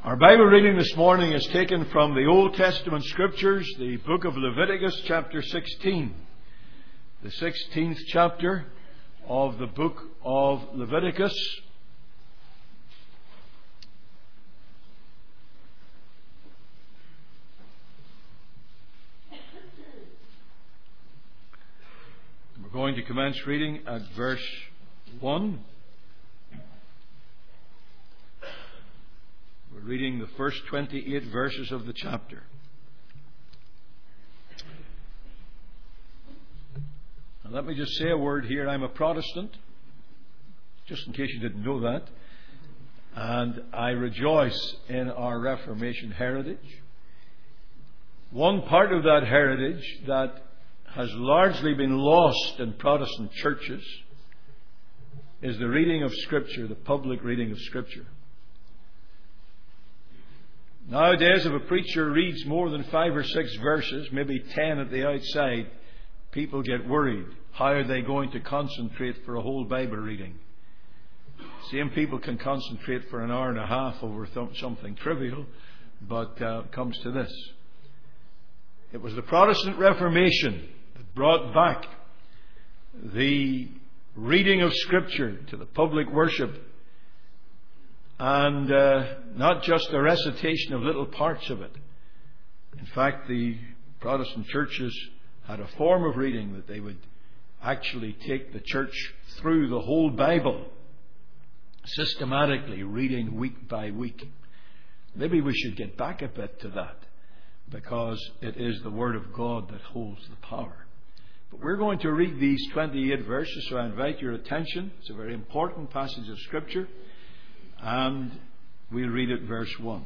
Our Bible reading this morning is taken from the Old Testament Scriptures, the book of Leviticus, chapter 16. The 16th chapter of the book of Leviticus. We're going to commence reading at verse 1. We're reading the first 28 verses of the chapter. Now let me just say a word here. I'm a Protestant, just in case you didn't know that. And I rejoice in our Reformation heritage. One part of that heritage that has largely been lost in Protestant churches is the reading of Scripture, the public reading of Scripture. Nowadays, if a preacher reads more than 5 or 6 verses, maybe 10 at the outside, people get worried. How are they going to concentrate for a whole Bible reading? Same people can concentrate for an hour and a half over something trivial, but it comes to this. It was the Protestant Reformation that brought back the reading of Scripture to the public worship, and not just a recitation of little parts of it. In fact, the Protestant churches had a form of reading that they would actually take the church through the whole Bible, systematically reading week by week. Maybe we should get back a bit to that, because it is the Word of God that holds the power. But we're going to read these 28 verses, so I invite your attention. It's a very important passage of Scripture. And we'll read it, verse 1.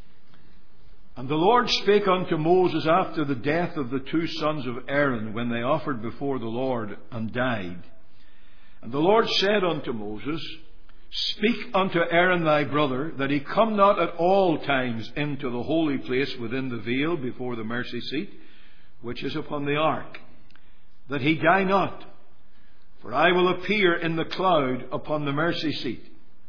And the Lord spake unto Moses after the death of the 2 sons of Aaron, when they offered before the Lord and died. And the Lord said unto Moses, Speak unto Aaron thy brother, that he come not at all times into the holy place within the veil before the mercy seat, which is upon the ark, that he die not. For I will appear in the cloud upon the mercy seat.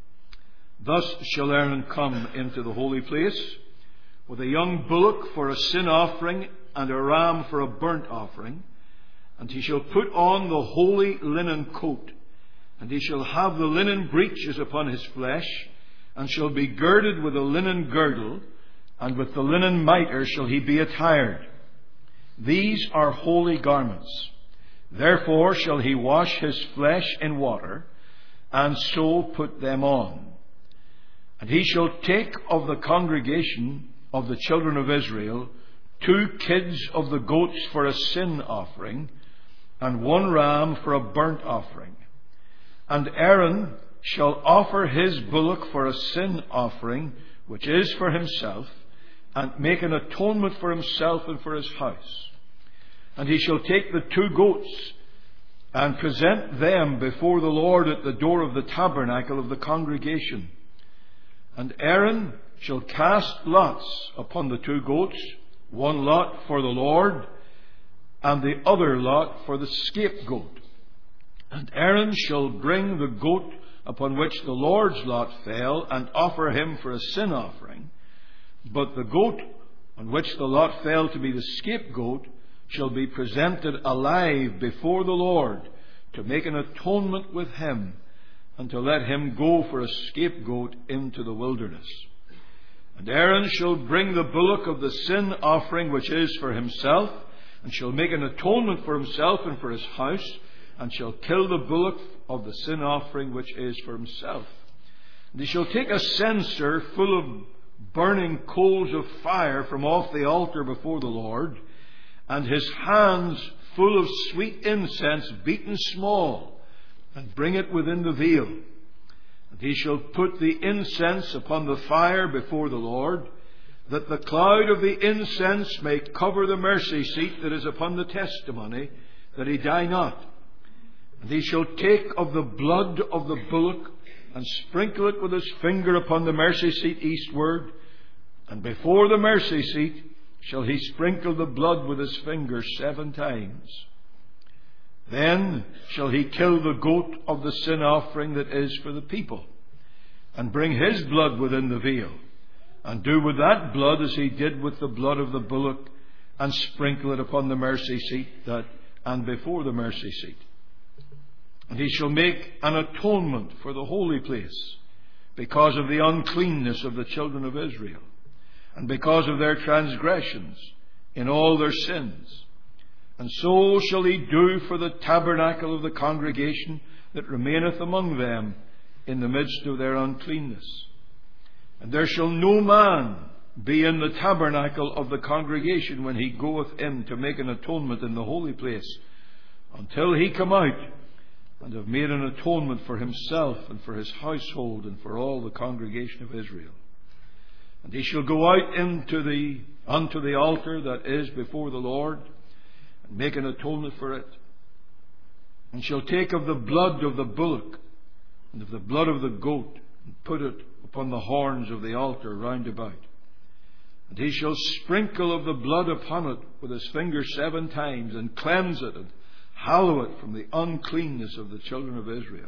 Thus shall Aaron come into the holy place, with a young bullock for a sin offering, and a ram for a burnt offering. And he shall put on the holy linen coat, and he shall have the linen breeches upon his flesh, and shall be girded with a linen girdle, and with the linen mitre shall he be attired. These are holy garments. Therefore shall he wash his flesh in water, and so put them on. And he shall take of the congregation of the children of Israel 2 kids of the goats for a sin offering, and 1 ram for a burnt offering. And Aaron shall offer his bullock for a sin offering, which is for himself, and make an atonement for himself and for his house. And he shall take the 2 goats, and present them before the Lord at the door of the tabernacle of the congregation. And Aaron shall cast lots upon the 2 goats, 1 lot for the Lord, and the other lot for the scapegoat. And Aaron shall bring the goat upon which the Lord's lot fell, and offer him for a sin offering. But the goat on which the lot fell to be the scapegoat shall be presented alive before the Lord, to make an atonement with him, and to let him go for a scapegoat into the wilderness. And Aaron shall bring the bullock of the sin offering, which is for himself, and shall make an atonement for himself and for his house, and shall kill the bullock of the sin offering, which is for himself. And he shall take a censer full of burning coals of fire from off the altar before the Lord, and his hands full of sweet incense beaten small, and bring it within the veil. And he shall put the incense upon the fire before the Lord, that the cloud of the incense may cover the mercy seat that is upon the testimony, that he die not. And he shall take of the blood of the bullock, and sprinkle it with his finger upon the mercy seat eastward, and before the mercy seat shall he sprinkle the blood with his finger 7 times. Then shall he kill the goat of the sin offering that is for the people, and bring his blood within the veil, and do with that blood as he did with the blood of the bullock, and sprinkle it upon the mercy seat and before the mercy seat. And he shall make an atonement for the holy place, because of the uncleanness of the children of Israel, and because of their transgressions in all their sins. And so shall he do for the tabernacle of the congregation that remaineth among them in the midst of their uncleanness. And there shall no man be in the tabernacle of the congregation when he goeth in to make an atonement in the holy place, until he come out and have made an atonement for himself and for his household and for all the congregation of Israel. And he shall go out unto the altar that is before the Lord, and make an atonement for it, and shall take of the blood of the bullock and of the blood of the goat, and put it upon the horns of the altar round about. And he shall sprinkle of the blood upon it with his finger 7 times, and cleanse it, and hallow it from the uncleanness of the children of Israel.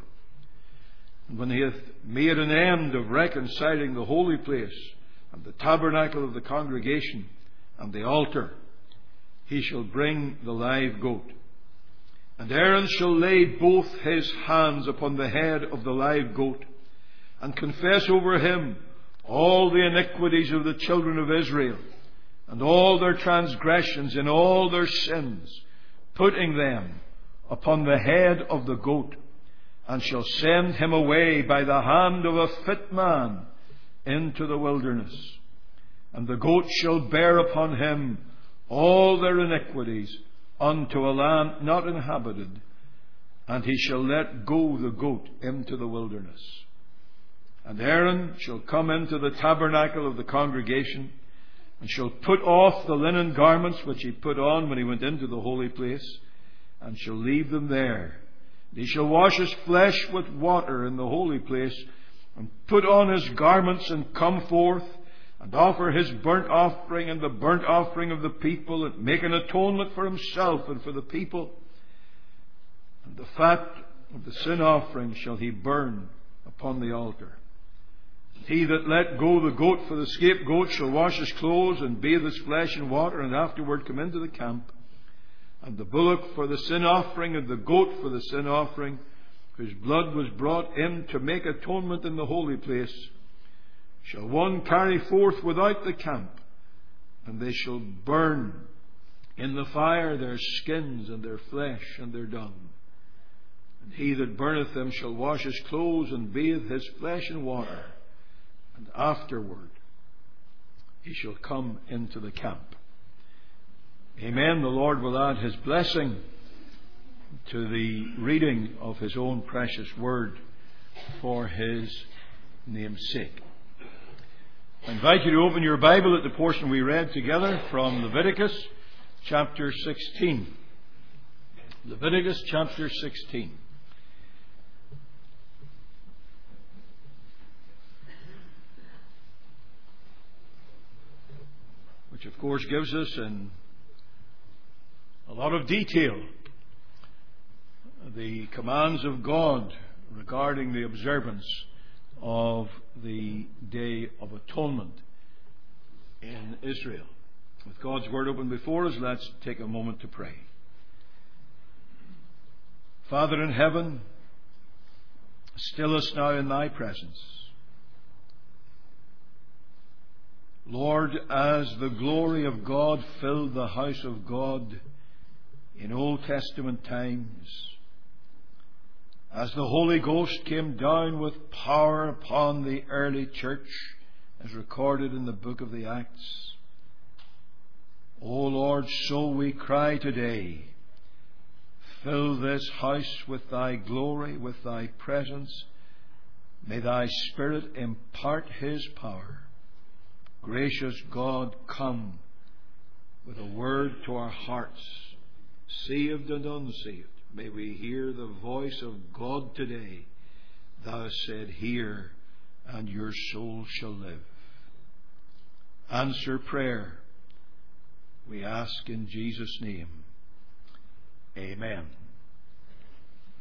And when he hath made an end of reconciling the holy place, and the tabernacle of the congregation, and the altar, he shall bring the live goat. And Aaron shall lay both his hands upon the head of the live goat, and confess over him all the iniquities of the children of Israel, and all their transgressions in all their sins, putting them upon the head of the goat, and shall send him away by the hand of a fit man into the wilderness. And the goat shall bear upon him all their iniquities unto a land not inhabited, and he shall let go the goat into the wilderness. And Aaron shall come into the tabernacle of the congregation, and shall put off the linen garments which he put on when he went into the holy place, and shall leave them there. And he shall wash his flesh with water in the holy place, and put on his garments, and come forth, and offer his burnt offering and the burnt offering of the people, and make an atonement for himself and for the people. And the fat of the sin offering shall he burn upon the altar. He that let go the goat for the scapegoat shall wash his clothes, and bathe his flesh in water, and afterward come into the camp. And the bullock for the sin offering, and the goat for the sin offering, whose blood was brought in to make atonement in the holy place, shall one carry forth without the camp, and they shall burn in the fire their skins and their flesh and their dung. And he that burneth them shall wash his clothes and bathe his flesh in water, and afterward he shall come into the camp. Amen. The Lord will add his blessing to the reading of his own precious word for his name's sake. I invite you to open your Bible at the portion we read together from Leviticus chapter 16. Leviticus chapter 16. Which of course gives us in a lot of detail the commands of God regarding the observance of the Day of Atonement in Israel. With God's Word open before us, let's take a moment to pray. Father in heaven, still us now in thy presence. Lord, as the glory of God filled the house of God in Old Testament times, as the Holy Ghost came down with power upon the early church, as recorded in the book of the Acts, O Lord, so we cry today, fill this house with thy glory, with thy presence. May thy Spirit impart his power. Gracious God, come with a word to our hearts, saved and unsaved. May we hear the voice of God today. Thou said, hear, and your soul shall live. Answer prayer, we ask in Jesus' name. Amen.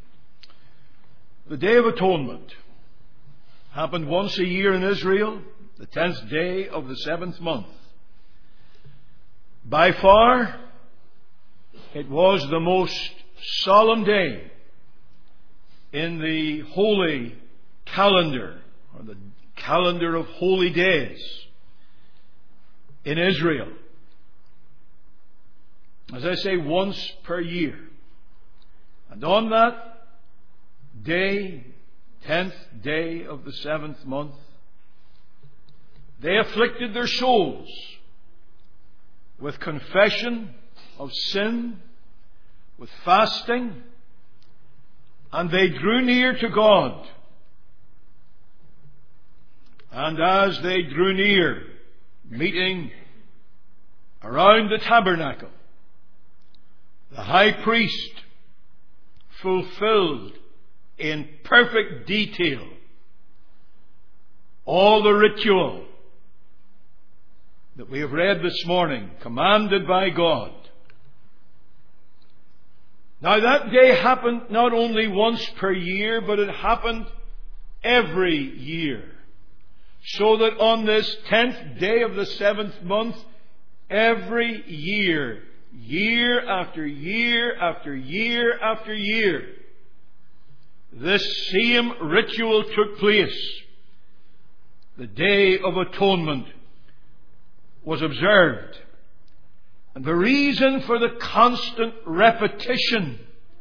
The Day of Atonement happened once a year in Israel the 10th day of the 7th month. By far, it was the most solemn day in the holy calendar, or the calendar of holy days in Israel. As I say, once per year. And on that day, 10th day of the 7th month, they afflicted their souls with confession of sin, with fasting, and they drew near to God. And as they drew near, meeting around the tabernacle, the high priest fulfilled in perfect detail all the ritual that we have read this morning, commanded by God. Now that day happened not only once per year, but it happened every year. So that on this 10th day of the 7th month, every year, year after year after year after year, this same ritual took place. The Day of Atonement was observed. And the reason for the constant repetition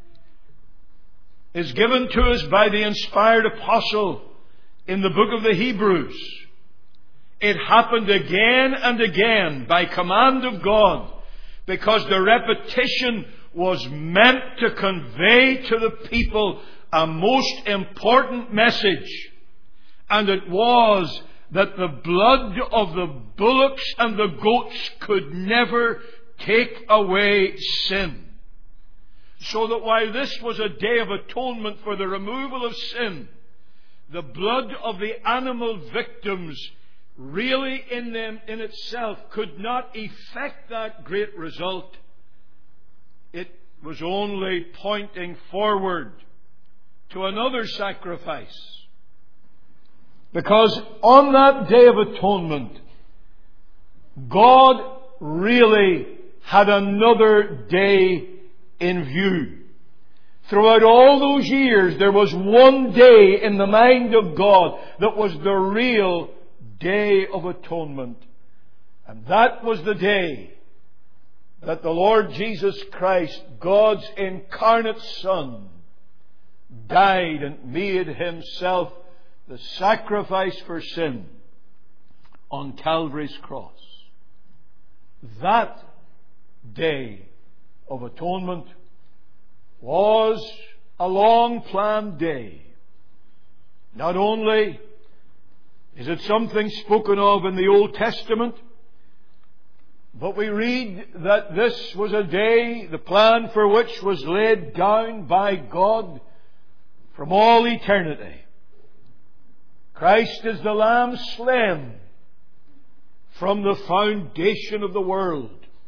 is given to us by the inspired apostle in the book of the Hebrews. It happened again and again by command of God, because the repetition was meant to convey to the people a most important message. And it was that the blood of the bullocks and the goats could never take away sin. So that while this was a day of atonement for the removal of sin, the blood of the animal victims really in itself could not effect that great result. It was only pointing forward to another sacrifice. Because on that Day of Atonement, God really had another day in view. Throughout all those years, there was one day in the mind of God that was the real Day of Atonement. And that was the day that the Lord Jesus Christ, God's incarnate Son, died and made Himself the sacrifice for sin on Calvary's cross. That Day of Atonement was a long-planned day. Not only is it something spoken of in the Old Testament, but we read that this was a day, the plan for which was laid down by God from all eternity. Christ is the Lamb slain from the foundation of the world.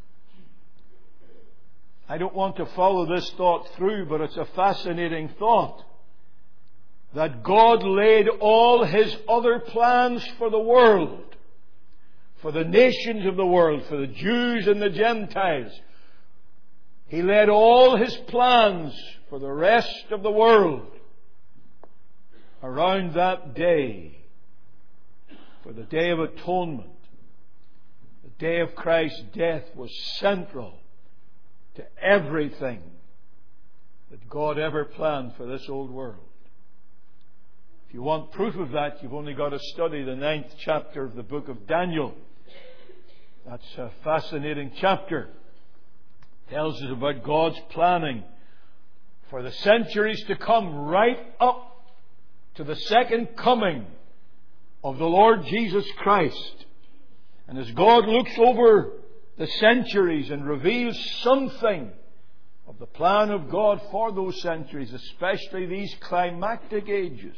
I don't want to follow this thought through, but it's a fascinating thought. That God laid all His other plans for the world, for the nations of the world, for the Jews and the Gentiles. He laid all His plans for the rest of the world around that day, for the Day of Atonement. The day of Christ's death was central to everything that God ever planned for this old world. If you want proof of that, you've only got to study the 9th chapter of the book of Daniel. That's a fascinating chapter. It tells us about God's planning for the centuries to come, right up to the second coming of the Lord Jesus Christ. And as God looks over the centuries and reveals something of the plan of God for those centuries, especially these climactic ages,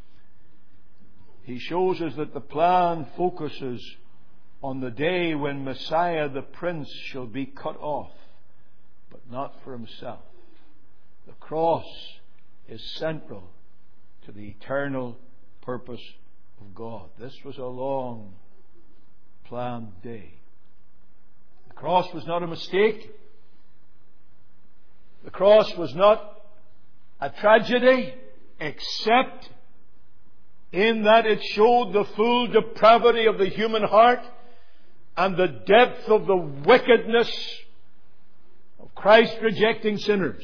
He shows us that the plan focuses on the day when Messiah the Prince shall be cut off, but not for Himself. The cross is central to the eternal purpose of God. This was a long planned day. The cross was not a mistake. The cross was not a tragedy, except in that it showed the full depravity of the human heart and the depth of the wickedness of Christ-rejecting sinners.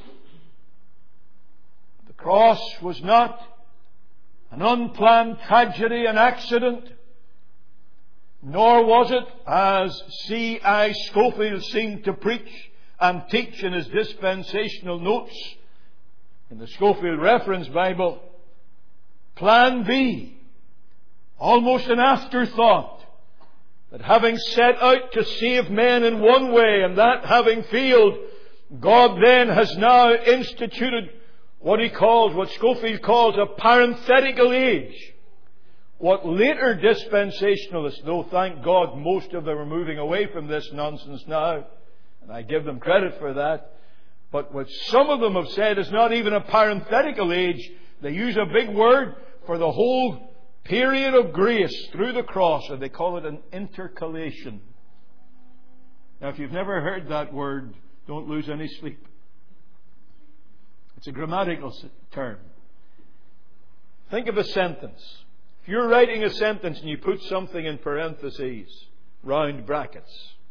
The cross was not an unplanned tragedy, an accident, nor was it, as C.I. Scofield seemed to preach and teach in his dispensational notes in the Scofield Reference Bible, Plan B, almost an afterthought, that having set out to save men in one way, and that having failed, God then has now instituted what Scofield calls a parenthetical age. What later dispensationalists, though thank God most of them are moving away from this nonsense now, and I give them credit for that, but what some of them have said is not even a parenthetical age. They use a big word for the whole period of grace through the cross, and they call it an intercalation. Now, if you've never heard that word, don't lose any sleep. It's a grammatical term. Think of a sentence. If you're writing a sentence and you put something in parentheses, round brackets,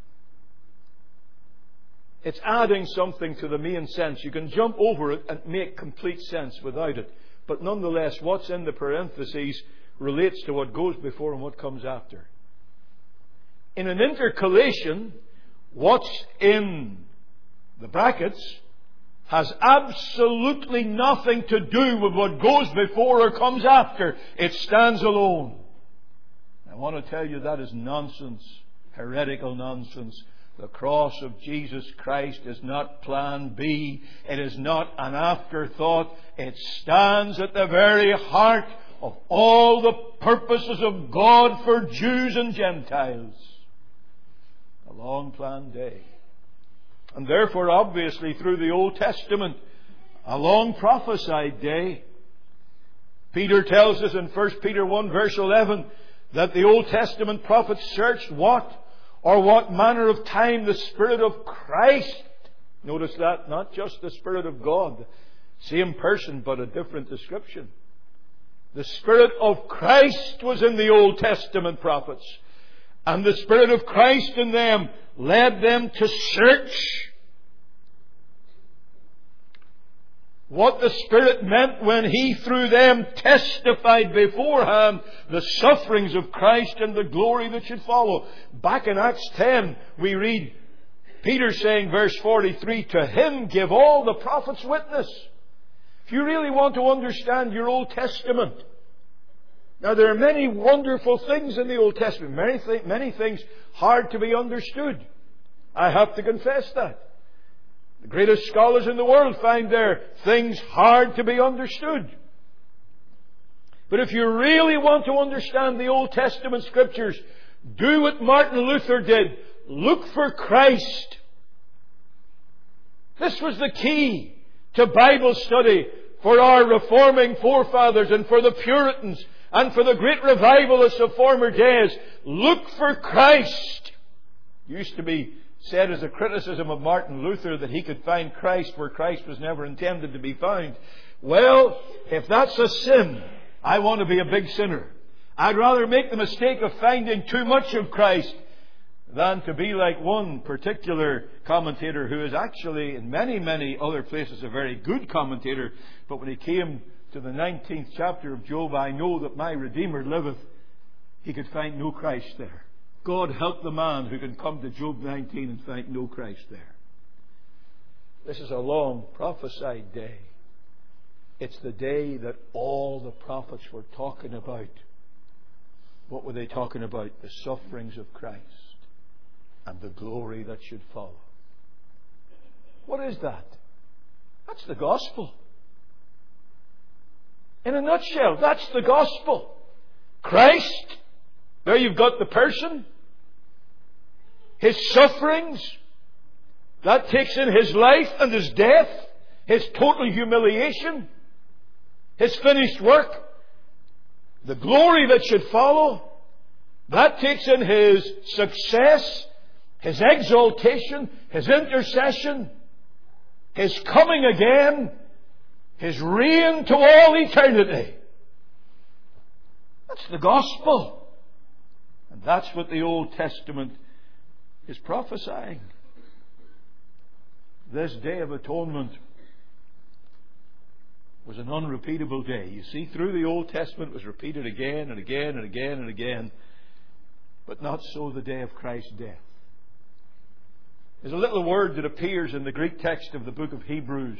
it's adding something to the main sense. You can jump over it and make complete sense without it. But nonetheless, what's in the parentheses relates to what goes before and what comes after. In an intercalation, what's in the brackets has absolutely nothing to do with what goes before or comes after. It stands alone. I want to tell you that is nonsense, heretical nonsense. The cross of Jesus Christ is not plan B. It is not an afterthought. It stands at the very heart of all the purposes of God for Jews and Gentiles. A long planned day. And therefore, obviously, through the Old Testament, a long prophesied day. Peter tells us in 1 Peter 1 verse 11 that the Old Testament prophets searched what manner of time the Spirit of Christ. Notice that, not just the Spirit of God. Same person, but a different description. The Spirit of Christ was in the Old Testament prophets. And the Spirit of Christ in them led them to search what the Spirit meant when He, through them, testified beforehand the sufferings of Christ and the glory that should follow. Back in Acts 10, we read Peter saying, verse 43, to Him give all the prophets witness. If you really want to understand your Old Testament, now there are many wonderful things in the Old Testament, many things hard to be understood. I have to confess that. The greatest scholars in the world find there things hard to be understood. But if you really want to understand the Old Testament Scriptures, do what Martin Luther did. Look for Christ. This was the key to Bible study for our reforming forefathers and for the Puritans and for the great revivalists of former days. Look for Christ. It used to be said as a criticism of Martin Luther that he could find Christ where Christ was never intended to be found. Well, if that's a sin, I want to be a big sinner. I'd rather make the mistake of finding too much of Christ than to be like one particular commentator who is actually in many, many other places a very good commentator. But when he came to the 19th chapter of Job, I know that my Redeemer liveth, he could find no Christ there. God help the man who can come to Job 19 and find no Christ there. This is a long prophesied day. It's the day that all the prophets were talking about. What were they talking about? The sufferings of Christ and the glory that should follow. What is that? That's the gospel. In a nutshell, that's the gospel. Christ, there you've got the person. His sufferings, that takes in His life and His death, His total humiliation, His finished work. the glory that should follow, that takes in His success, His exaltation, His intercession, His coming again, His reign to all eternity. That's the gospel. And that's what the Old Testament is prophesying. This Day of Atonement was an unrepeatable day. You see, through the Old Testament it was repeated again and again and again and again. But not so the day of Christ's death. There's a little word that appears in the Greek text of the book of Hebrews.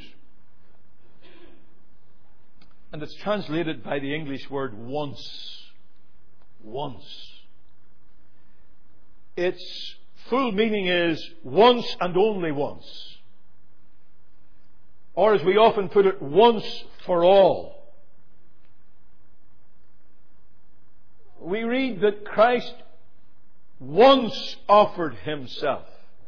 And it's translated by the English word once. Once. Its full meaning is once and only once. Or as we often put it, once for all. We read that Christ once offered Himself.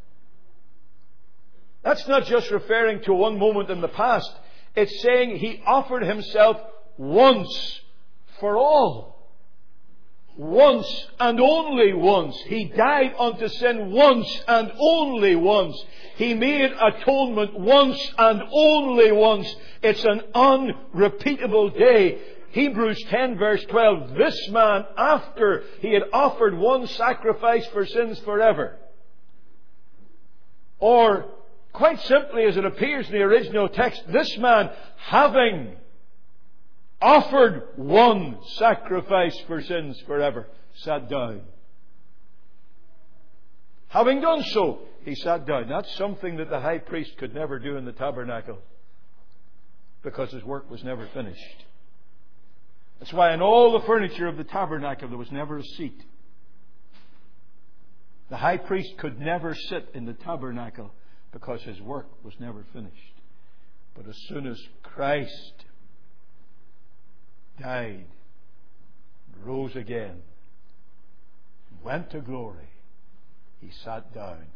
That's not just referring to one moment in the past. It's saying He offered Himself once for all. Once and only once. He died unto sin once and only once. He made atonement once and only once. It's an unrepeatable day. Hebrews 10 verse 12. This man, after He had offered one sacrifice for sins forever. Or, quite simply as it appears in the original text, this man, having offered one sacrifice for sins forever, sat down. Having done so, He sat down. That's something that the high priest could never do in the tabernacle, because his work was never finished. That's why in all the furniture of the tabernacle there was never a seat. The high priest could never sit in the tabernacle because his work was never finished. But as soon as Christ died, rose again, went to glory, He sat down.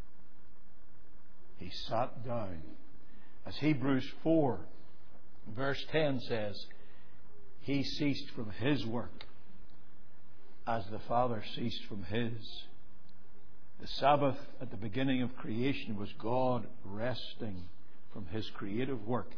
He sat down. As Hebrews 4 verse 10 says, He ceased from His work as the Father ceased from His. The Sabbath at the beginning of creation was God resting from His creative work.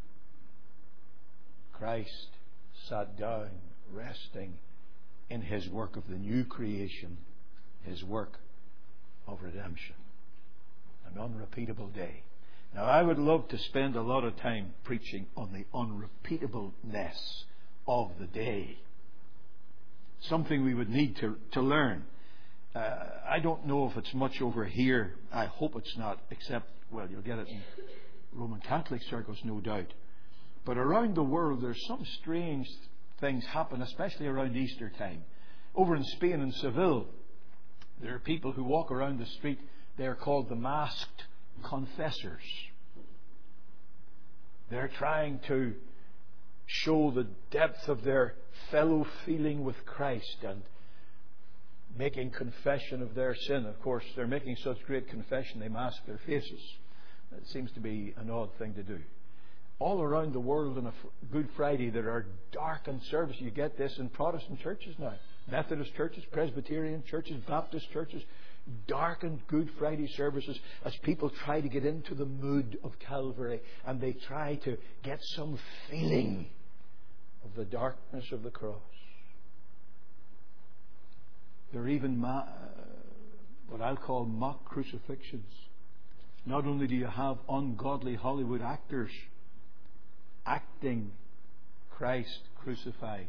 Christ sat down, resting in His work of the new creation, His work of redemption. An unrepeatable day. Now, I would love to spend a lot of time preaching on the unrepeatableness of the day. Something we would need to learn. I don't know if it's much over here. I hope it's not, except, well, you'll get it in Roman Catholic circles, no doubt. But around the world, there's some strange things happen, especially around Easter time. Over in Spain, in Seville, there are people who walk around the street. They're called the masked confessors. They're trying to show the depth of their fellow feeling with Christ and making confession of their sin. Of course, they're making such great confession they mask their faces. It seems to be an odd thing to do. All around the world on a Good Friday there are darkened services. You get this in Protestant churches now. Methodist churches, Presbyterian churches, Baptist churches. Darkened Good Friday services as people try to get into the mood of Calvary and they try to get some feeling of the darkness of the cross. There are even what I'll call mock crucifixions. Not only do you have ungodly Hollywood actors acting Christ crucified,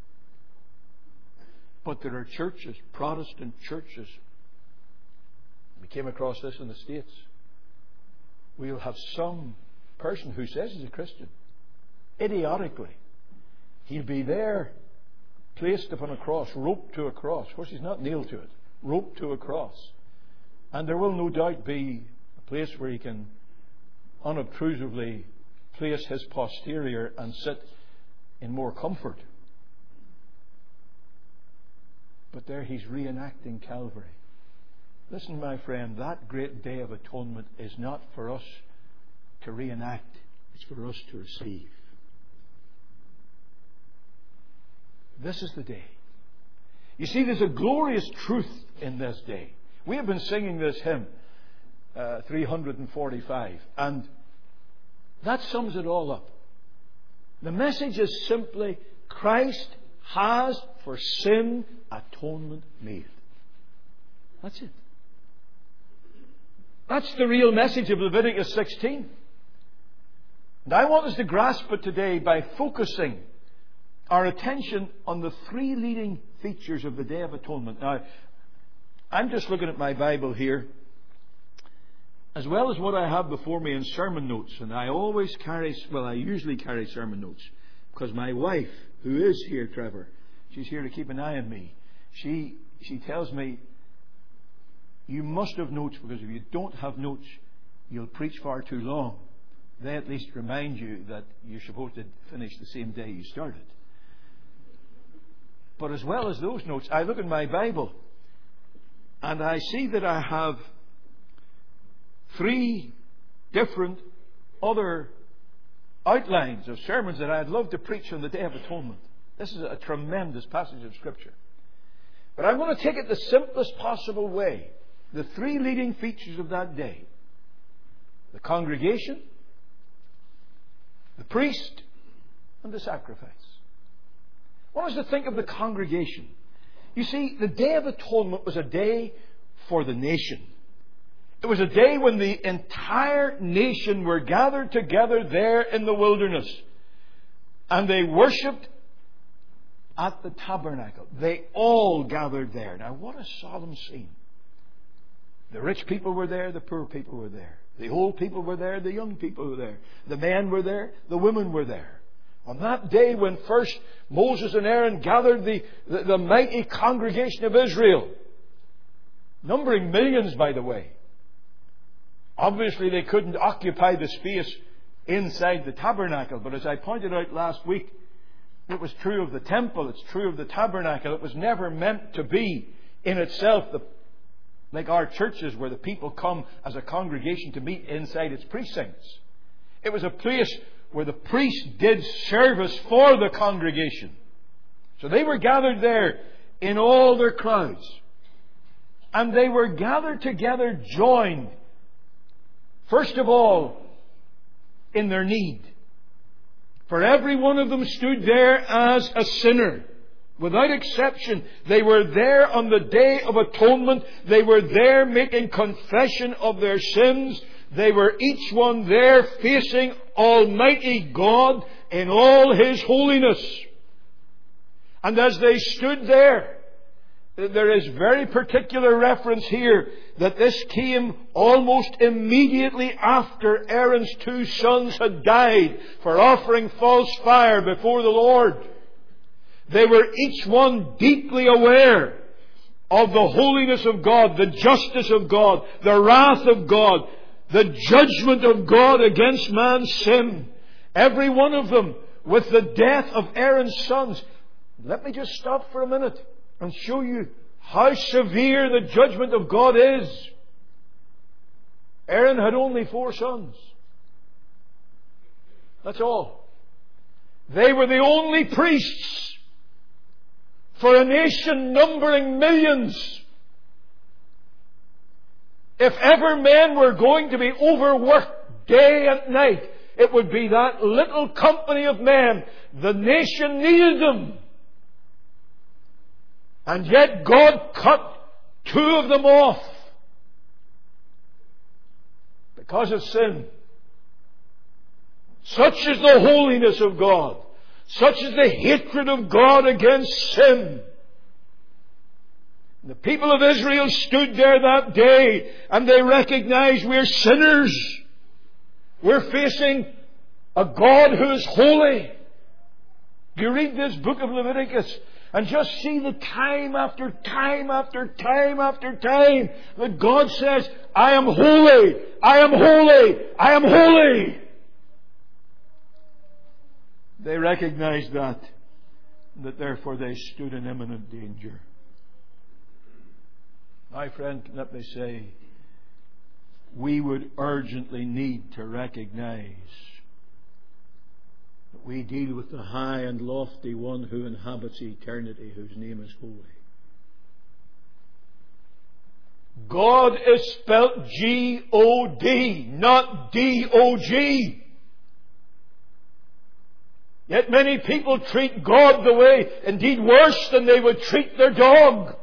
but there are churches, Protestant churches. We came across this in the States. We'll have some person who says he's a Christian, idiotically. He'll be there, placed upon a cross, roped to a cross. Of course, he's not nailed to it. Roped to a cross. And there will no doubt be a place where he can unobtrusively place his posterior and sit in more comfort. But there he's reenacting Calvary. Listen, my friend, that great day of atonement is not for us to reenact. It's for us to receive. This is the day. You see, there's a glorious truth in this day. We have been singing this hymn, 345, and that sums it all up. The message is simply, Christ has for sin atonement made. That's it. That's the real message of Leviticus 16. And I want us to grasp it today by focusing our attention on the three leading features of the Day of Atonement. Now, I'm just looking at my Bible here, as well as what I have before me in sermon notes. And I usually carry sermon notes, because my wife, who is here, Trevor, she's here to keep an eye on me. She tells me, you must have notes, because if you don't have notes, you'll preach far too long. They at least remind you that you're supposed to finish the same day you started. But as well as those notes, I look in my Bible and I see that I have three different other outlines of sermons that I'd love to preach on the Day of Atonement. This is a tremendous passage of Scripture. But I'm going to take it the simplest possible way. The three leading features of that day: the congregation, the priest, and the sacrifice. I want us to think of the congregation. You see, the Day of Atonement was a day for the nation. It was a day when the entire nation were gathered together there in the wilderness. And they worshipped at the tabernacle. They all gathered there. Now, what a solemn scene. The rich people were there, the poor people were there. The old people were there, the young people were there. The men were there, the women were there. On that day when first Moses and Aaron gathered the mighty congregation of Israel, numbering millions, by the way. Obviously they couldn't occupy the space inside the tabernacle, but as I pointed out last week, it was true of the temple, it's true of the tabernacle. It was never meant to be in itself like our churches, where the people come as a congregation to meet inside its precincts. It was a place where the priest did service for the congregation. So they were gathered there in all their crowds. And they were gathered together, joined, first of all, in their need. For every one of them stood there as a sinner. Without exception, they were there on the Day of Atonement. They were there making confession of their sins. They were each one there facing Almighty God in all His holiness. And as they stood there, there is very particular reference here that this came almost immediately after Aaron's two sons had died for offering false fire before the Lord. They were each one deeply aware of the holiness of God, the justice of God, the wrath of God, the judgment of God against man's sin. Every one of them with the death of Aaron's sons. Let me just stop for a minute and show you how severe the judgment of God is. Aaron had only 4 sons. That's all. They were the only priests for a nation numbering millions. If ever men were going to be overworked day and night, it would be that little company of men. The nation needed them. And yet God cut 2 of them off because of sin. Such is the holiness of God. Such is the hatred of God against sin. The people of Israel stood there that day and they recognized we're sinners. We're facing a God who is holy. You read this book of Leviticus and just see the time after time after time after time that God says, I am holy, I am holy, I am holy. They recognized that therefore they stood in imminent danger. My friend, let me say, we would urgently need to recognize But we deal with the high and lofty one who inhabits eternity, whose name is holy. God is spelt G-O-D, not D-O-G. Yet many people treat God the way, indeed worse than they would treat their dog.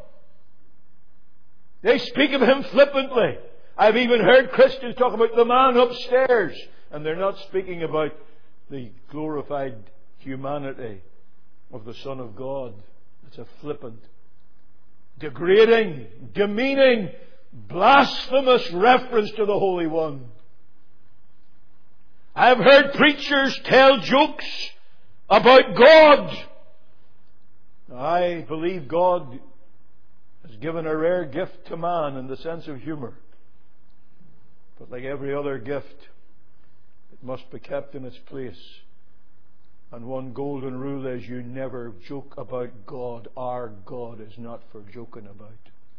They speak of Him flippantly. I've even heard Christians talk about the man upstairs, and they're not speaking about the glorified humanity of the Son of God. It's a flippant, degrading, demeaning, blasphemous reference to the Holy One. I've heard preachers tell jokes about God. I believe God has given a rare gift to man in the sense of humour. But like every other gift, it must be kept in its place. And one golden rule is you never joke about God. Our God is not for joking about.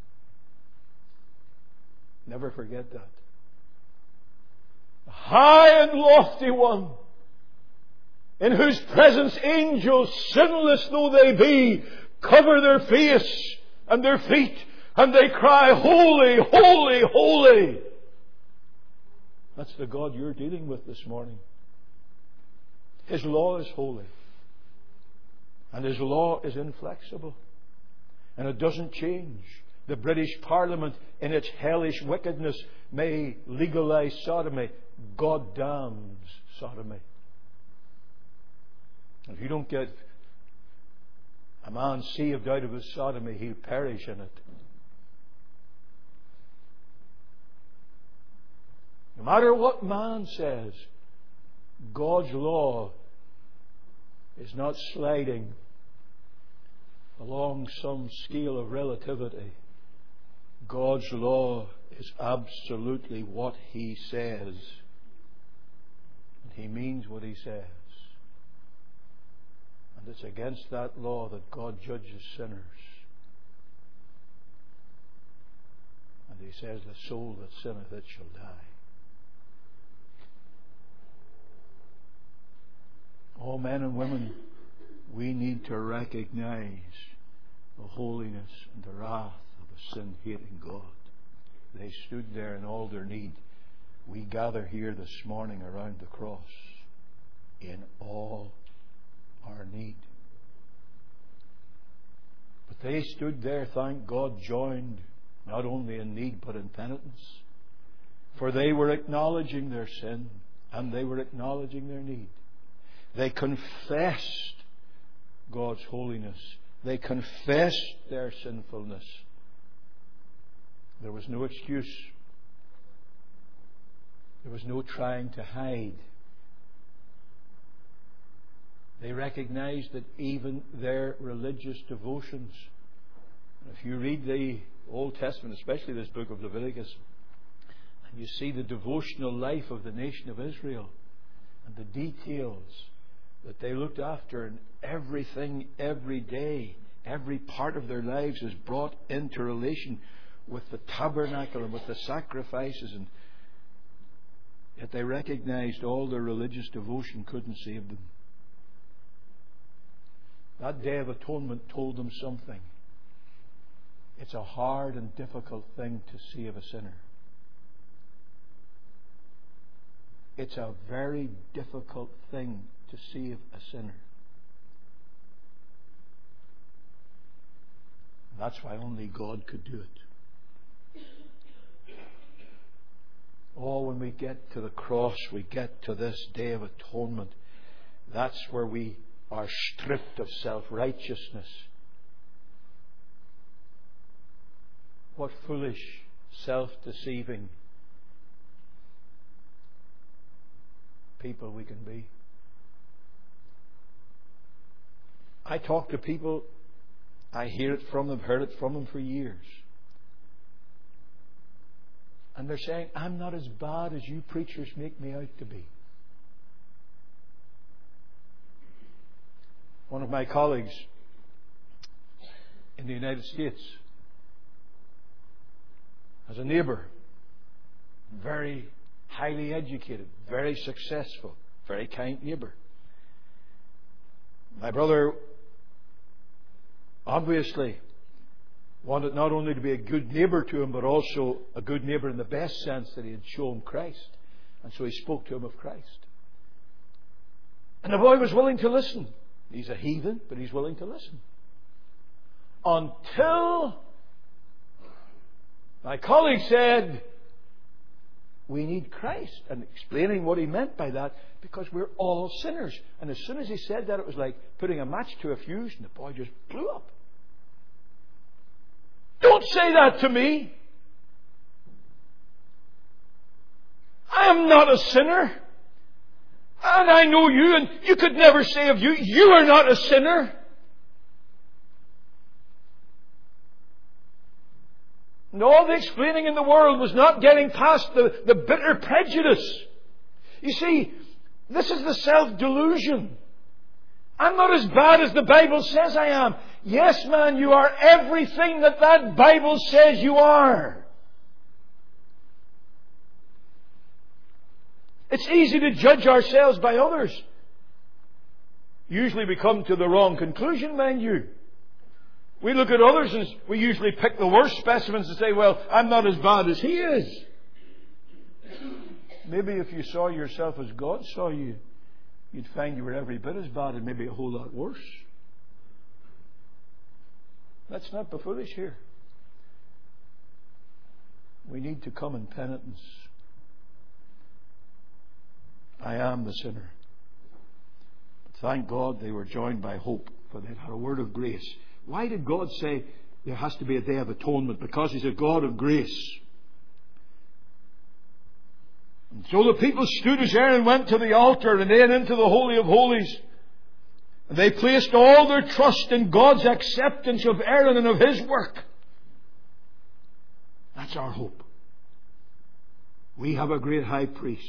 Never forget that. The high and lofty one, in whose presence angels, sinless though they be, cover their face and their feet, and they cry, Holy, holy, holy. That's the God you're dealing with this morning. His law is holy. And His law is inflexible. And it doesn't change. The British Parliament, in its hellish wickedness, may legalise sodomy. God damns sodomy. If you don't get a man saved out of his sodomy, he'll perish in it. No matter what man says, God's law is not sliding along some scale of relativity. God's law is absolutely what He says. And He means what He says. And it's against that law that God judges sinners. And He says, the soul that sinneth, it shall die. Oh, men and women, we need to recognize the holiness and the wrath of a sin-hating God. They stood there in all their need. We gather here this morning around the cross in all our need. But they stood there, thank God, joined not only in need but in penitence. For they were acknowledging their sin and they were acknowledging their need. They confessed God's holiness. They confessed their sinfulness. There was no excuse. There was no trying to hide. They recognized that even their religious devotions, if you read the Old Testament, especially this book of Leviticus, and you see the devotional life of the nation of Israel and the details that they looked after, and everything, every day, every part of their lives is brought into relation with the tabernacle and with the sacrifices, and yet they recognized all their religious devotion couldn't save them. That Day of Atonement told them something. It's a hard and difficult thing to save a sinner. It's a very difficult thing to save a sinner. That's why only God could do it. Oh, when we get to the cross, we get to this Day of Atonement. That's where we are stripped of self-righteousness. What foolish, self-deceiving people we can be. I talk to people, I hear it from them, heard it from them for years. And they're saying, I'm not as bad as you preachers make me out to be. One of my colleagues in the United States has a neighbour, very highly educated, very successful, very kind neighbour. My brother obviously wanted not only to be a good neighbour to him, but also a good neighbour in the best sense that he had shown Christ. And so he spoke to him of Christ. And the boy was willing to listen. He's a heathen, but he's willing to listen. Until my colleague said, we need Christ. And explaining what he meant by that, because we're all sinners. And as soon as he said that, it was like putting a match to a fuse, and the boy just blew up. Don't say that to me. I am not a sinner. And I know you, and you could never say of you, you are not a sinner. And all the explaining in the world was not getting past the bitter prejudice. You see, this is the self-delusion. I'm not as bad as the Bible says I am. Yes, man, you are everything that Bible says you are. It's easy to judge ourselves by others. Usually we come to the wrong conclusion, mind you. We look at others and we usually pick the worst specimens and say, well, I'm not as bad as he is. Maybe if you saw yourself as God saw you, you'd find you were every bit as bad and maybe a whole lot worse. Let's not be foolish here. We need to come in penitence. I am the sinner. But thank God they were joined by hope, for they had a word of grace. Why did God say there has to be a day of atonement? Because He's a God of grace. And so the people stood as Aaron went to the altar and then into the Holy of Holies. And they placed all their trust in God's acceptance of Aaron and of his work. That's our hope. We have a great high priest,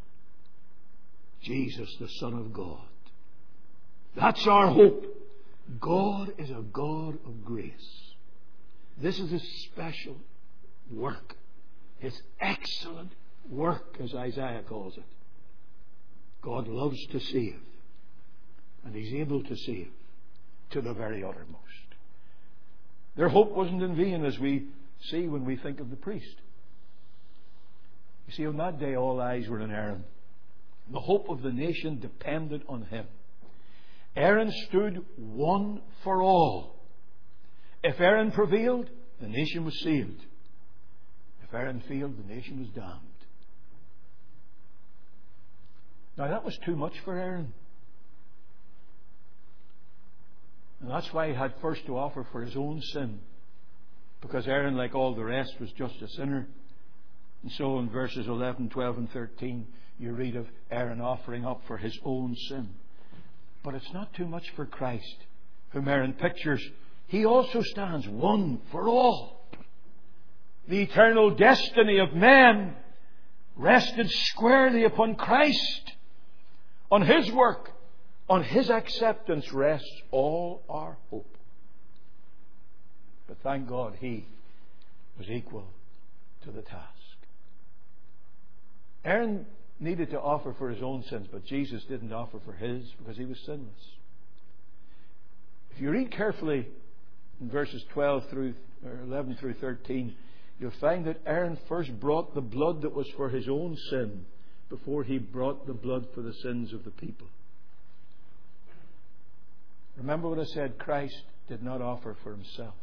Jesus, the Son of God. That's our hope. God is a God of grace. This is His special work. His excellent work, as Isaiah calls it. God loves to save. And He's able to save to the very uttermost. Their hope wasn't in vain, as we see when we think of the priest. You see, on that day all eyes were on Aaron. The hope of the nation depended on him. Aaron stood one for all. If Aaron prevailed, the nation was saved. If Aaron failed, the nation was damned. Now that was too much for Aaron. And that's why he had first to offer for his own sin. Because Aaron, like all the rest, was just a sinner. And so in verses 11, 12 and 13, you read of Aaron offering up for his own sin. But it's not too much for Christ, whom Aaron pictures. He also stands one for all. The eternal destiny of man rested squarely upon Christ. On His work, on His acceptance rests all our hope. But thank God He was equal to the task. Aaron needed to offer for his own sins, but Jesus didn't offer for his because He was sinless. If you read carefully in verses 11 through 13, you'll find that Aaron first brought the blood that was for his own sin before he brought the blood for the sins of the people. Remember what I said, Christ did not offer for Himself.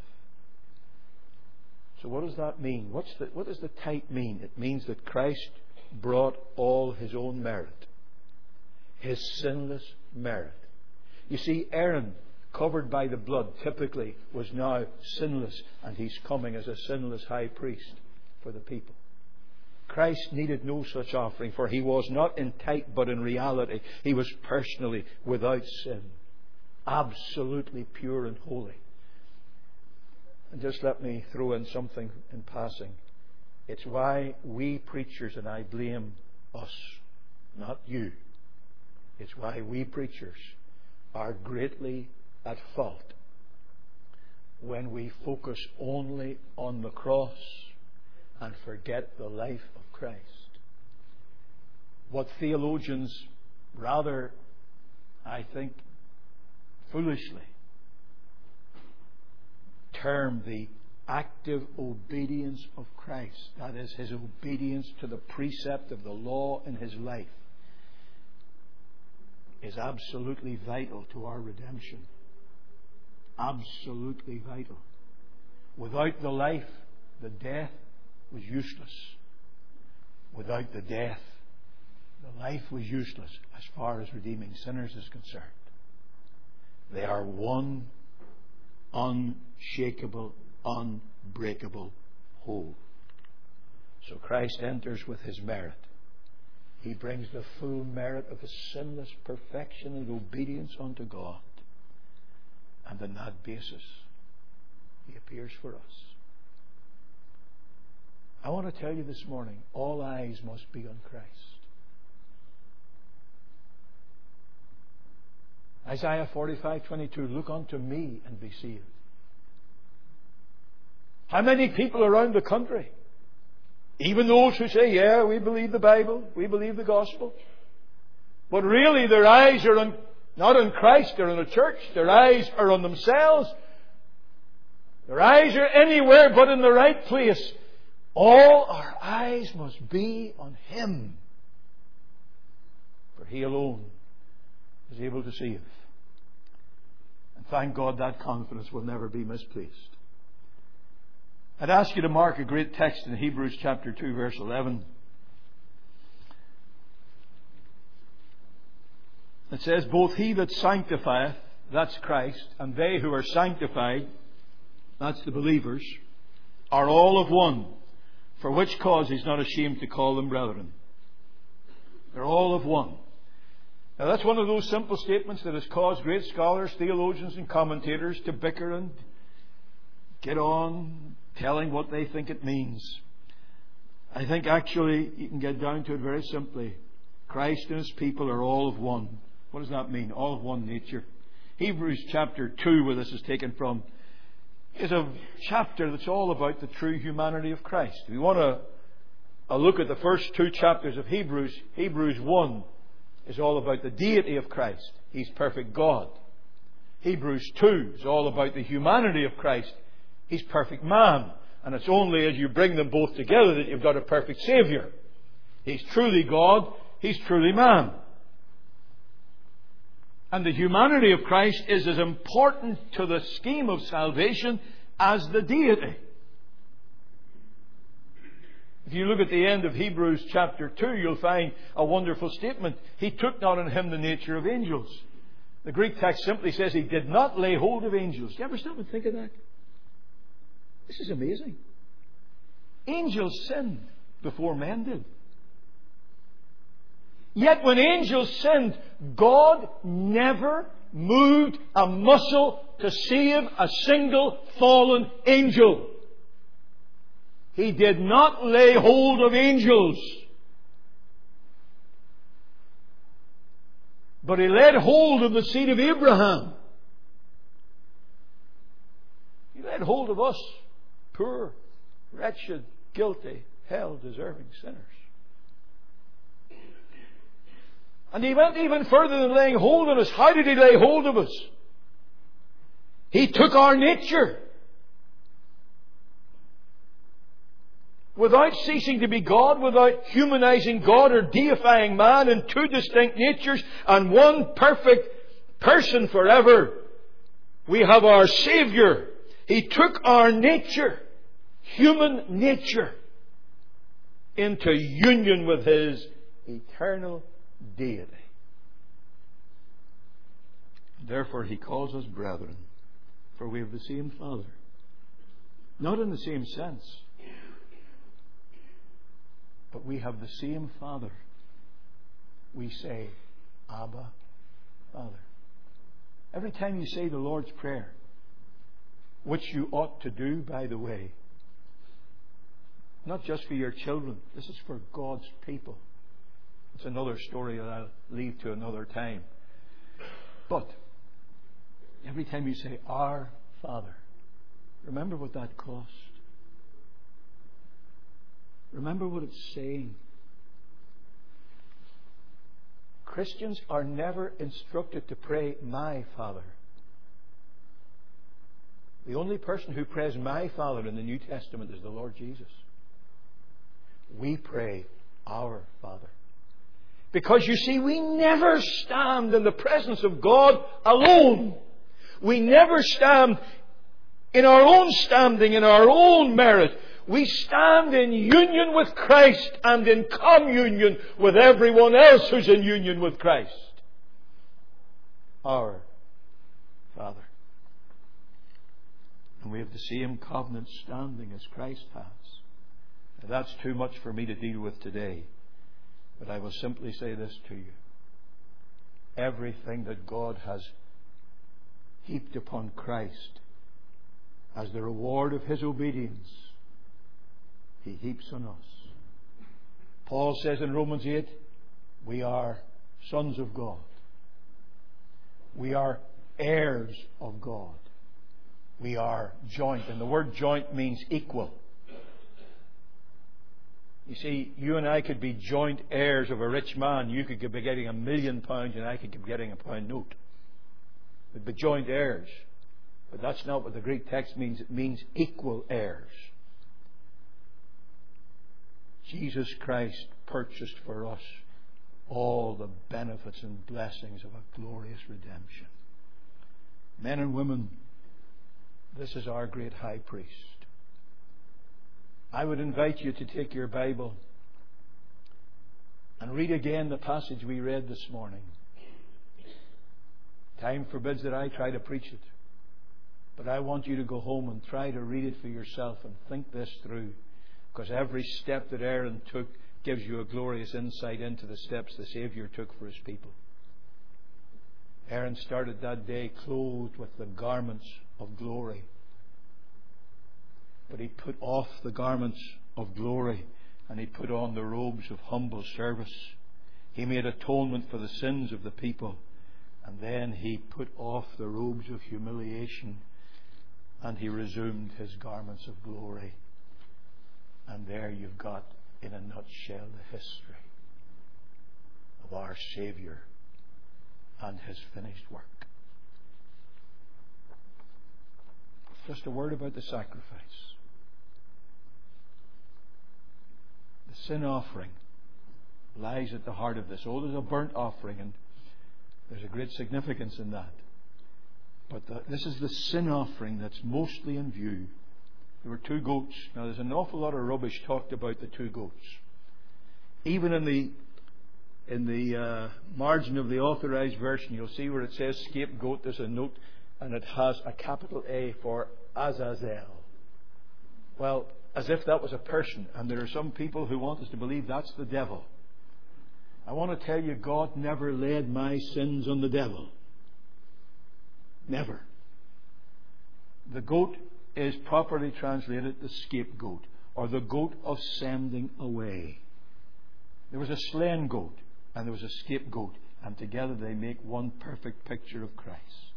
So what does that mean? What does the type mean? It means that Christ brought all His own merit. His sinless merit. You see, Aaron, covered by the blood, typically was now sinless, and he's coming as a sinless high priest for the people. Christ needed no such offering, for He was not in type but in reality. He was personally without sin, absolutely pure and holy. And just let me throw in something in passing. It's why we preachers, and I blame us, not you. It's why we preachers are greatly at fault when we focus only on the cross and forget the life of Christ. What theologians rather, I think, foolishly term the active obedience of Christ, that is, His obedience to the precept of the law in His life, is absolutely vital to our redemption. Absolutely vital. Without the life, the death was useless. Without the death, the life was useless as far as redeeming sinners is concerned. They are one unshakable, unbreakable whole. So Christ enters with His merit. He brings the full merit of His sinless perfection and obedience unto God. And on that basis, He appears for us. I want to tell you this morning, all eyes must be on Christ. Isaiah 45:22, look unto me and be saved. How many people around the country, even those who say, yeah, we believe the Bible, we believe the gospel, but really their eyes are not on Christ, they're on the church, their eyes are on themselves, their eyes are anywhere but in the right place. All our eyes must be on Him, for He alone is able to save. And thank God that confidence will never be misplaced. I'd ask you to mark a great text in Hebrews chapter 2 verse 11. It says, both He that sanctifieth, that's Christ, and they who are sanctified, that's the believers, are all of one, for which cause He's not ashamed to call them brethren. They're all of one. Now that's one of those simple statements that has caused great scholars, theologians and commentators to bicker and get on telling what they think it means. I think actually you can get down to it very simply. Christ and His people are all of one. What does that mean? All of one nature. Hebrews chapter 2, where this is taken from, is a chapter that's all about the true humanity of Christ. If you want a look at the first two chapters of Hebrews, Hebrews 1 is all about the deity of Christ. He's perfect God. Hebrews 2 is all about the humanity of Christ. He's perfect man. And it's only as you bring them both together that you've got a perfect Saviour. He's truly God. He's truly man. And the humanity of Christ is as important to the scheme of salvation as the deity. If you look at the end of Hebrews chapter 2, you'll find a wonderful statement. He took not on Him the nature of angels. The Greek text simply says He did not lay hold of angels. Do you ever stop and think of that? This is amazing. Angels sinned before men did. Yet when angels sinned, God never moved a muscle to save a single fallen angel. He did not lay hold of angels. But He laid hold of the seed of Abraham. He laid hold of us, poor, wretched, guilty, hell-deserving sinners. And He went even further than laying hold on us. How did He lay hold of us? He took our nature. Without ceasing to be God, without humanizing God or deifying man in two distinct natures and one perfect person forever, we have our Saviour. He took our nature, human nature, into union with His eternal deity. Therefore He calls us brethren, for we have the same Father. Not in the same sense, but we have the same Father. We say, Abba, Father. Every time you say the Lord's Prayer, which you ought to do, by the way, not just for your children, this is for God's people. It's another story that I'll leave to another time. But every time you say, Our Father, remember what that cost. Remember what it's saying. Christians are never instructed to pray, My Father. The only person who prays my Father in the New Testament is the Lord Jesus. We pray our Father. Because you see, we never stand in the presence of God alone. We never stand in our own standing, in our own merit. We stand in union with Christ and in communion with everyone else who's in union with Christ. Our Father. And we have the same covenant standing as Christ has. Now, that's too much for me to deal with today. But I will simply say this to you. Everything that God has heaped upon Christ as the reward of His obedience, He heaps on us. Paul says in Romans 8, we are sons of God. We are heirs of God. We are joint. And the word joint means equal. You see, you and I could be joint heirs of a rich man. You could be getting £1 million and I could be getting a £1 note. We'd be joint heirs. But that's not what the Greek text means. It means equal heirs. Jesus Christ purchased for us all the benefits and blessings of a glorious redemption. Men and women, this is our great high priest. I would invite you to take your Bible and read again the passage we read this morning. Time forbids that I try to preach it. But I want you to go home and try to read it for yourself and think this through. Because every step that Aaron took gives you a glorious insight into the steps the Saviour took for His people. Aaron started that day clothed with the garments of glory. But he put off the garments of glory and he put on the robes of humble service. He made atonement for the sins of the people. And then he put off the robes of humiliation and he resumed his garments of glory. And there you've got, in a nutshell, the history of our Saviour and His finished work. Just a word about the sacrifice. The sin offering lies at the heart of this. Oh, there's a burnt offering, and there's a great significance in that. But this is the sin offering that's mostly in view. There were 2 goats. Now, there's an awful lot of rubbish talked about the 2 goats. Even in the margin of the Authorized Version, you'll see where it says scapegoat, there's a note, and it has a capital A for Azazel. Well, as if that was a person. And there are some people who want us to believe that's the devil. I want to tell you, God never laid my sins on the devil. Never. The goat is properly translated the scapegoat, or the goat of sending away. There was a slain goat and there was a scapegoat, and together they make one perfect picture of Christ.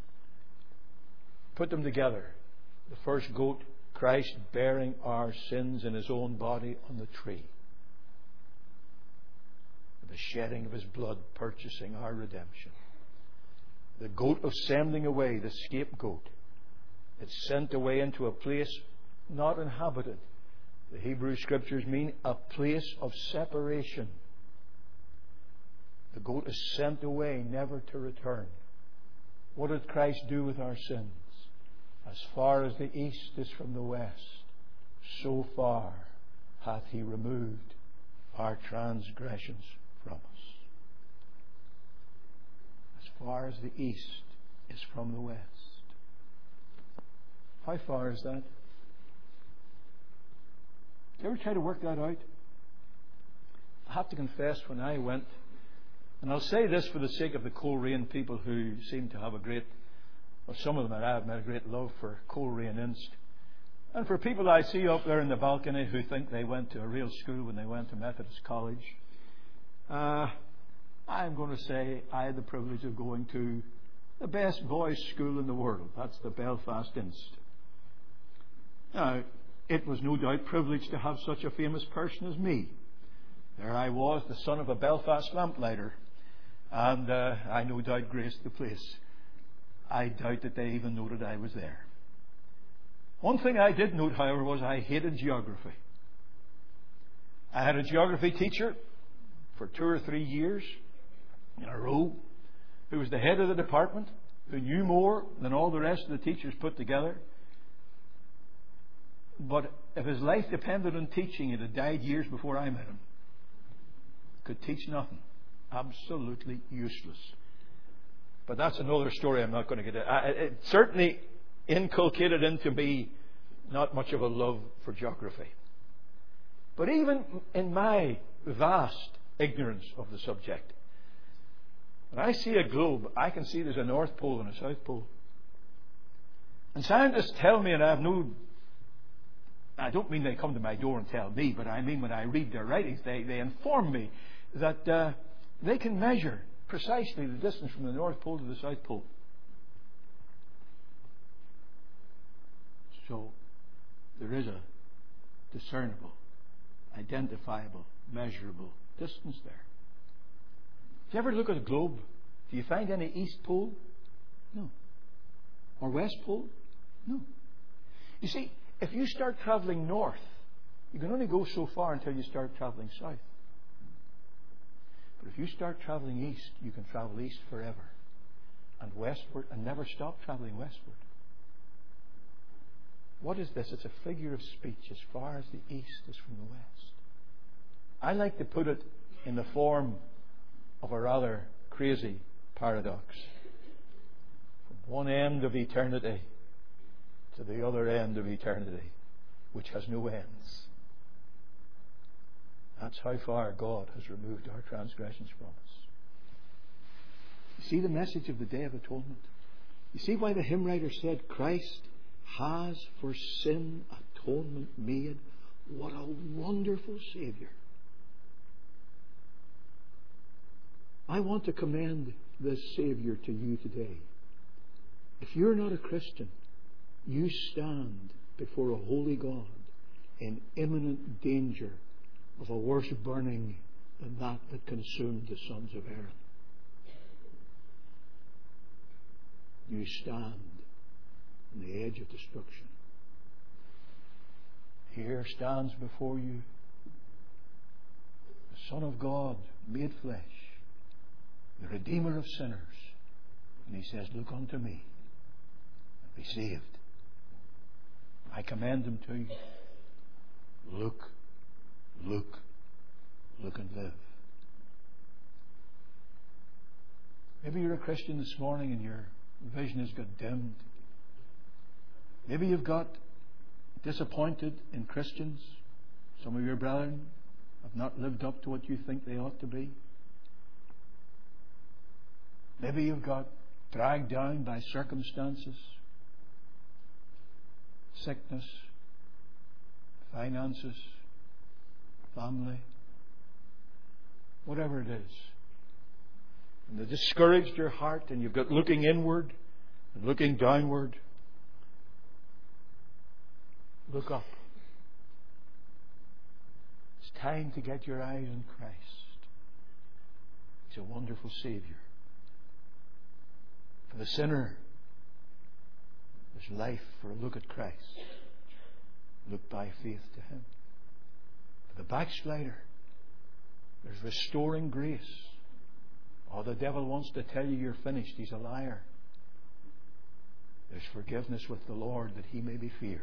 Put them together. The first goat, Christ bearing our sins in His own body on the tree. The shedding of His blood purchasing our redemption. The goat of sending away, the scapegoat. It's sent away into a place not inhabited. The Hebrew Scriptures mean a place of separation. The goat is sent away, never to return. What did Christ do with our sins? As far as the east is from the west, so far hath He removed our transgressions from us. As far as the east is from the west. How far is that? Did you ever try to work that out? I have to confess, when I went, and I'll say this for the sake of the Coleraine people who seem to have a great, or some of them that I have met, a great love for Coleraine Inst. And for people I see up there in the balcony who think they went to a real school when they went to Methodist College, I'm going to say I had the privilege of going to the best boys' school in the world. That's the Belfast Inst. Now, it was no doubt privileged to have such a famous person as me. There I was, the son of a Belfast lamplighter, and I no doubt graced the place. I doubt that they even noted I was there. One thing I did note, however, was I hated geography. I had a geography teacher for 2 or 3 years in a row who was the head of the department, who knew more than all the rest of the teachers put together. But if his life depended on teaching, it had died years before I met him. Could teach nothing. Absolutely useless. But that's another story I'm not going to get into. It certainly inculcated into me not much of a love for geography. But even in my vast ignorance of the subject, when I see a globe, I can see there's a North Pole and a South Pole. And scientists tell me, and I don't mean they come to my door and tell me, but I mean when I read their writings, they inform me that they can measure precisely the distance from the North Pole to the South Pole. So there is a discernible, identifiable, measurable distance there. If you ever look at a globe, do you find any East Pole? No. Or West Pole? No. You see, if you start travelling north, you can only go so far until you start travelling south. But if you start travelling east, you can travel east forever and westward and never stop travelling westward. What is this? It's a figure of speech. As far as the east is from the west. I like to put it in the form of a rather crazy paradox. From one end of eternity to the other end of eternity, which has no ends. That's how far God has removed our transgressions from us. You see the message of the Day of Atonement? You see why the hymn writer said, Christ has for sin atonement made. What a wonderful Saviour. I want to commend this Saviour to you today. If you're not a Christian, you stand before a holy God in imminent danger of a worse burning than that consumed the sons of Aaron. You stand on the edge of destruction. Here stands before you the Son of God made flesh, the Redeemer of sinners. And He says, look unto me and be saved. I commend Him to you. Look, look, look and live. Maybe you're a Christian this morning and your vision has got dimmed. Maybe you've got disappointed in Christians. Some of your brethren have not lived up to what you think they ought to be. Maybe you've got dragged down by circumstances, sickness, finances, family, whatever it is. And they discouraged your heart, and you've got looking inward and looking downward. Look up. It's time to get your eyes on Christ. He's a wonderful Saviour. For the sinner, there's life for a look at Christ. Look by faith to Him. For the backslider, there's restoring grace. Oh, the devil wants to tell you you're finished. He's a liar. There's forgiveness with the Lord that He may be feared.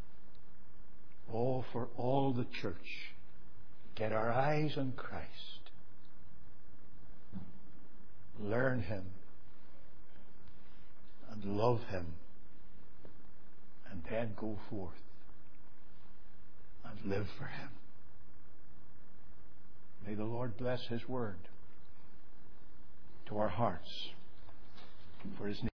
Oh, for all the church, get our eyes on Christ. Learn Him and love Him, and then go forth and live for Him. May the Lord bless His word to our hearts for His name.